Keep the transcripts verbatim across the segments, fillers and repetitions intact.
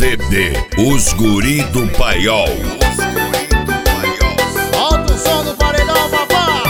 C D Os Guri do Paiol. Solta o som do paredão, papá.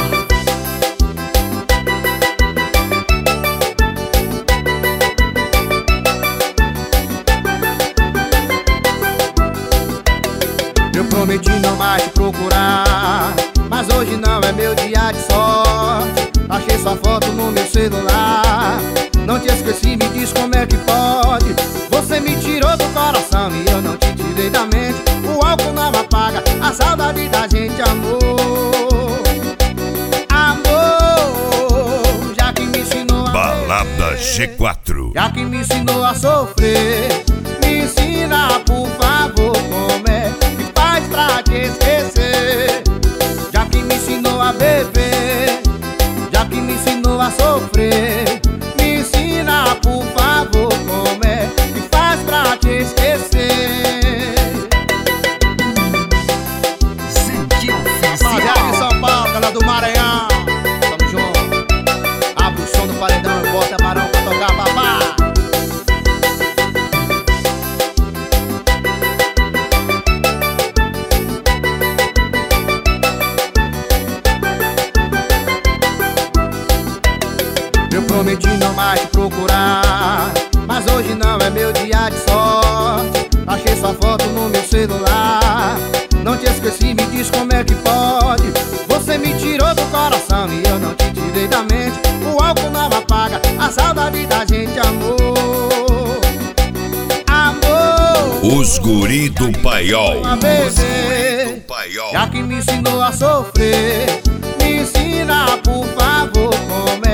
Eu prometi não mais te procurar, mas hoje não é meu dia de sorte. Achei sua foto no meu celular, não te esqueci, me diz como é que pode. Você me tirou do coração e eu não te tirei da mente. O álcool não apaga a saudade da gente, amor. Amor, já que me ensinou a Balada beber, G quatro. já que me ensinou a sofrer, me ensina, por favor, como é que faz pra te esquecer. Já que me ensinou a beber, já que me ensinou a sofrer, me ensina, por favor, como é que faz pra te esquecer. Rapaziada de São Paulo, galera do Maranhão, tamo junto. Abre o som do paredão e bota barão pra tocar, papá. Eu prometi não mais te procurar, mas hoje não é meu dia de sorte. Achei sua foto no meu celular, não te esqueci, me diz como é que pode. Você me tirou do coração e eu não te tirei da mente. O álcool não apaga a saudade da gente, amor. Amor, Os Guri do Paiol. a beber, já que me ensinou a sofrer, me ensina, por favor, como é